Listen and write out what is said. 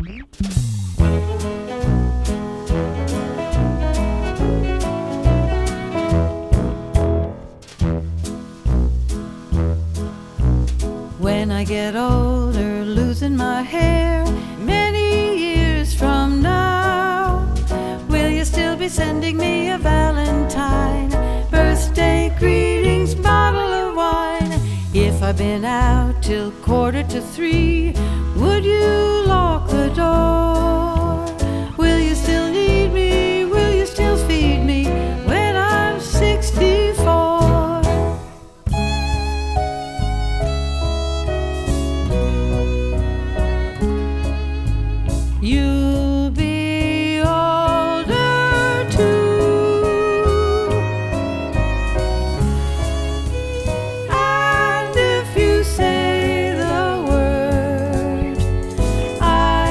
When I get older, losing my hair, many years from now, will you still be sending me a valentine, birthday greetings, bottle of wine? If I've been out till 2:45, would you lock the door? Will you still need me? Will you still feed me when I'm 64? You